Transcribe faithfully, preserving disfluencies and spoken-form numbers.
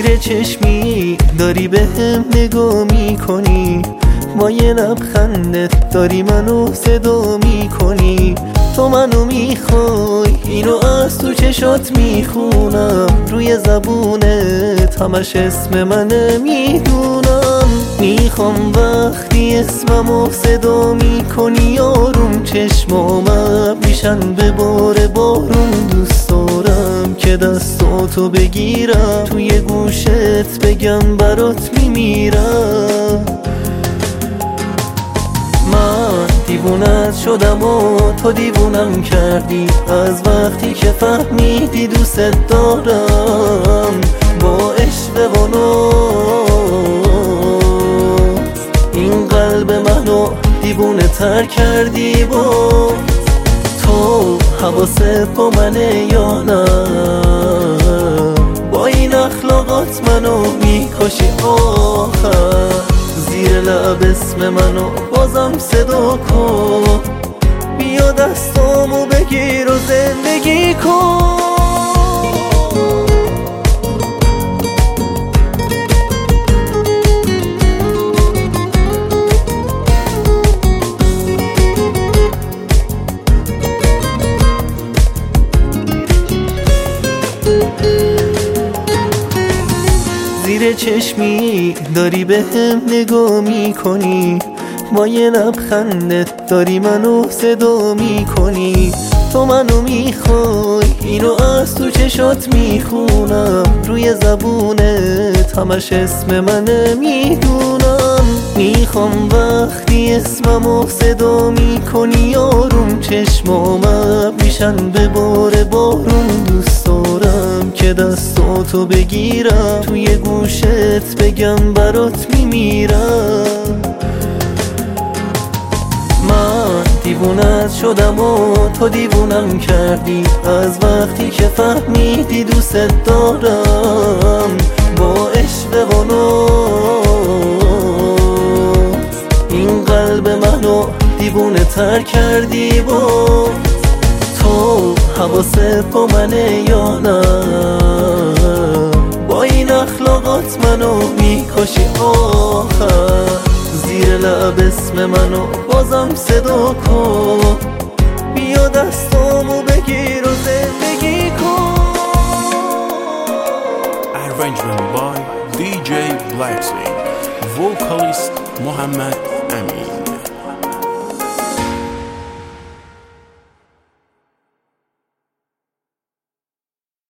زیر چشمی داری به هم نگاه میکنی، با یه لبخندت داری منو صدا میکنی. تو منو میخوای، اینو از تو چشات میخونم، روی زبونت همش اسم منه میدونم. میخوام وقتی اسممو صدا میکنی آروم چشمام میشن به بار بارون. دوست دارم که دستاتو بگیرم، توی گوشت بگم برات میمیرم. من دیوونت شدم و تو دیوونم کردی، از وقتی که فهمیدی دوست دارم. با عشق و ناز این قلب منو دیوونه تر کردی. با تو حواست با منه یا نه؟ با این اخلاقات منو میکشی آخر. زیر لب اسم منو بازم صدا کن، بیا دستامو بگیر و زندگی کن. زیر چشمی داری به هم نگاه میکنی، با یه لبخندت داری منو صدا میکنی. تو منو میخوای، اینو از تو چشات میخونم، روی زبونت همش اسم منه میدونم. میخوام وقتی اسممو صدا میکنی آروم چشمام میشن به بار بارون. دوست دارم که دستاتو بگیرم، توی گوشت بگم برات میمیرم. من دیوونت شدم و تو دیوونم کردی، از وقتی که فهمیدی دوست دارم. با عشق و ناز این قلب منو دیوونه تر کردی. با تو حواست با منه یا نه؟ با این اخلاقات منو میکشی آخر. زیر لب اسم منو بازم صدا کن، بیا دستامو بگیر و زندگی کن. Arrangement by دی جی Blacksy, vocalist Mohammed